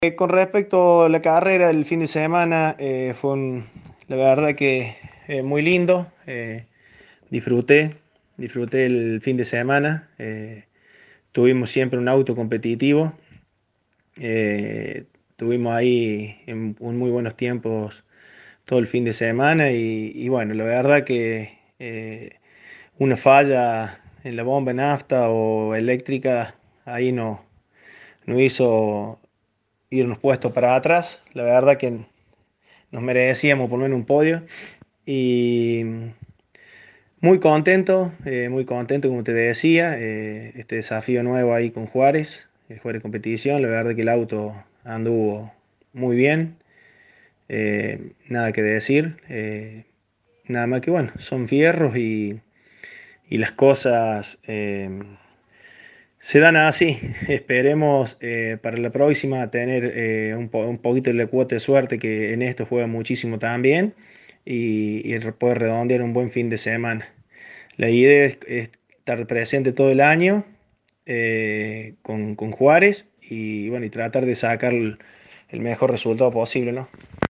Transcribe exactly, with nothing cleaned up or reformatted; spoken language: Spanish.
Eh, con respecto a la carrera del fin de semana, eh, fue un- la verdad que eh, muy lindo. Eh, disfruté, disfruté el fin de semana. Eh, tuvimos siempre un auto competitivo. eh, Tuvimos ahí en, un muy buenos tiempos todo el fin de semana y, y bueno, la verdad que eh, una falla en la bomba de nafta o eléctrica ahí no, no hizo irnos puestos para atrás. La verdad que nos merecíamos poner en un podio y muy contento, eh, muy contento como te decía, eh, este desafío nuevo ahí con Juárez, el Juárez Competición, la verdad que el auto anduvo muy bien, eh, nada que decir, eh, nada más que bueno, son fierros y, y las cosas eh, se dan así. Esperemos eh, para la próxima tener eh, un, po- un poquito de cuota de suerte, que en esto juega muchísimo también, y, y re- poder redondear un buen fin de semana. La idea es, es estar presente todo el año eh, con, con Juárez y, bueno, y tratar de sacar el, el mejor resultado posible, ¿no?